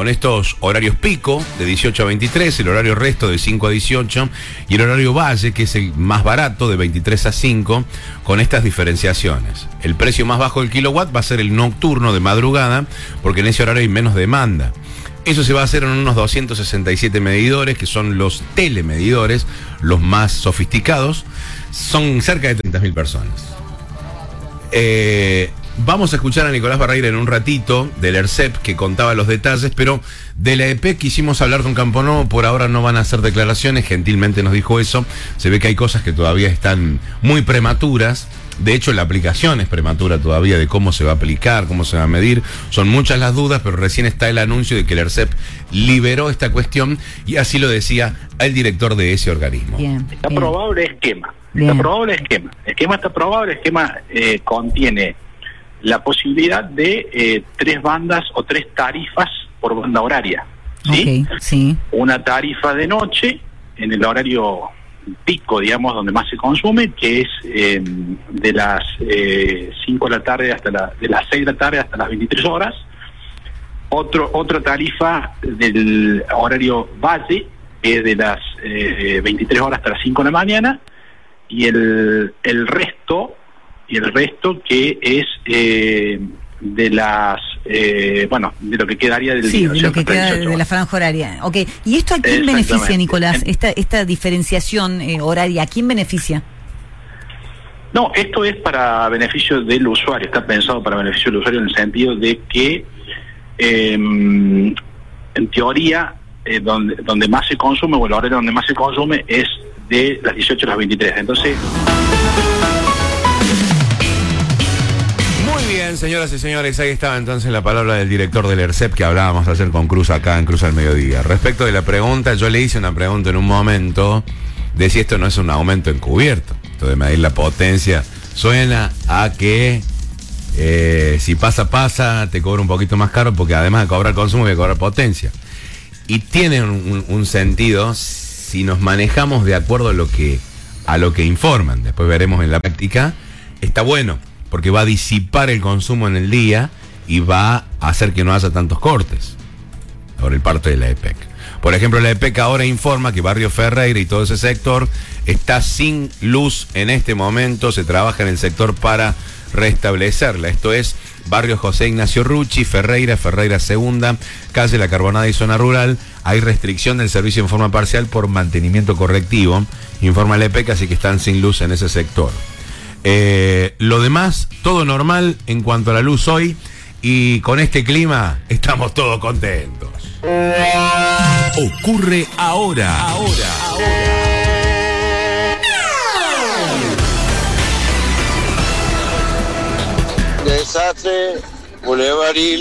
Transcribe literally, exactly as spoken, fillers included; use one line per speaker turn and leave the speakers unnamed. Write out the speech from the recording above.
con estos horarios pico de dieciocho a veintitrés, el horario resto de cinco a dieciocho y el horario valle, que es el más barato, de veintitrés a cinco, con estas diferenciaciones. El precio más bajo del kilowatt va a ser el nocturno de madrugada, porque en ese horario hay menos demanda. Eso se va a hacer en unos doscientos sesenta y siete medidores, que son los telemedidores, los más sofisticados. Son cerca de treinta mil personas. Eh, vamos a escuchar a Nicolás Barreira en un ratito del ERCEP, que contaba los detalles, pero de la E P E C quisimos hablar con Camponovo. Por ahora no van a hacer declaraciones, gentilmente nos dijo eso. Se ve que hay cosas que todavía están muy prematuras. De hecho, la aplicación es prematura todavía, de cómo se va a aplicar, cómo se va a medir. Son muchas las dudas, pero recién está el anuncio de que el ERCEP liberó esta cuestión, y así lo decía el director de ese organismo.
Bien,
está
bien.
aprobado el esquema.
Bien.
Está aprobado el esquema. El esquema está aprobado. El esquema eh, contiene la posibilidad de eh, tres bandas o tres tarifas por banda horaria. ¿Sí?
Okay, sí.
Una tarifa de noche en el horario pico, digamos, donde más se consume, que es eh, de las eh, cinco de la tarde hasta la, de las seis de la tarde hasta las veintitrés horas. Otro, otra tarifa del horario valle, que es de las eh, veintitrés horas hasta las cinco de la mañana, y el, el resto, y el resto que es eh, de las, eh, bueno, de lo que quedaría del
sí,
día.
de lo que queda de la franja horaria. Ok, ¿y esto a quién beneficia, Nicolás? Esta, esta diferenciación eh, horaria, ¿a quién beneficia?
No, esto es para beneficio del usuario, está pensado para beneficio del usuario en el sentido de que, eh, en teoría, eh, donde, donde más se consume, o el horario donde más se consume, es de las dieciocho a las veintitrés. Entonces...
Muy bien, señoras y señores, ahí estaba entonces la palabra del director del ERCEP, que hablábamos ayer con Cruz acá en Cruz al Mediodía. Respecto de la pregunta, yo le hice una pregunta en un momento de si esto no es un aumento encubierto. Esto de medir la potencia suena a que eh, si pasa, pasa, te cobra un poquito más caro, porque además de cobrar consumo voy a cobrar potencia. Y tiene un, un, un sentido si nos manejamos de acuerdo a lo que, a lo que informan. Después veremos en la práctica. Está bueno, porque va a disipar el consumo en el día y va a hacer que no haya tantos cortes por el parte de la E P E C. Por ejemplo, la E P E C ahora informa que Barrio Ferreira y todo ese sector está sin luz en este momento. Se trabaja en el sector para restablecerla. Esto es Barrio José Ignacio Rucci, Ferreira, Ferreira Segunda, calle La Carbonada y zona rural. Hay restricción del servicio en forma parcial por mantenimiento correctivo, informa la E P E C, así que están sin luz en ese sector. Eh, lo demás, todo normal en cuanto a la luz hoy, y con este clima estamos todos contentos.
Ocurre ahora. Ahora.
Desastre, Boulevard